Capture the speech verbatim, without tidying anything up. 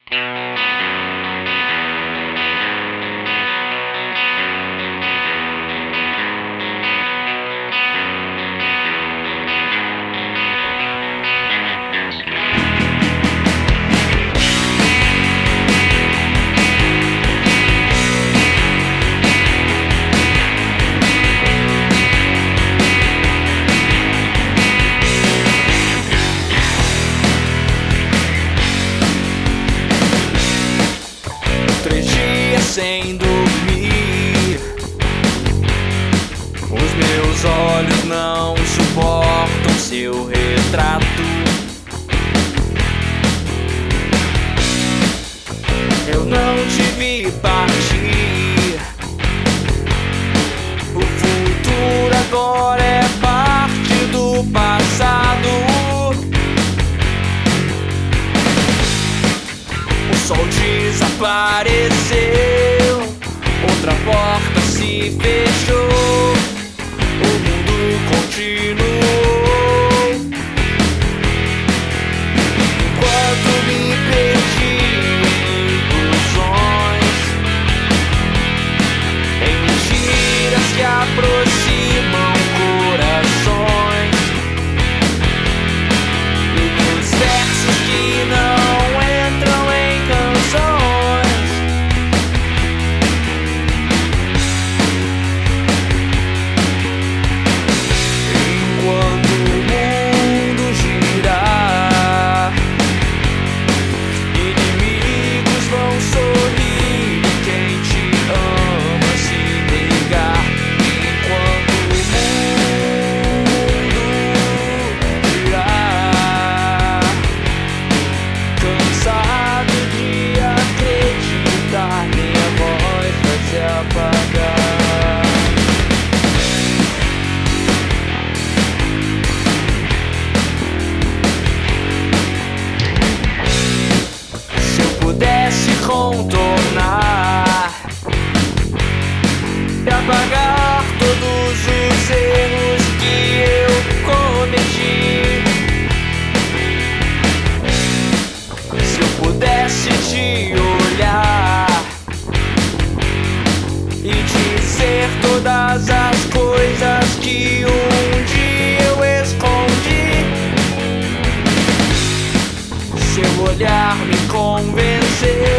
Sem dormir, os meus olhos não suportam seu retrato. Eu não te vi partir. O futuro agora é parte do passado. O sol desapareceu. Outra porta se fechou, o mundo continuou. Enquanto me perdi em ilusões, em mentiras que aproximam corações, e nos versos que não entram em canções. Contornar e apagar todos os erros que eu cometi. Se eu pudesse te olhar e dizer todas as coisas que um dia eu escondi, seu olhar me convenceu.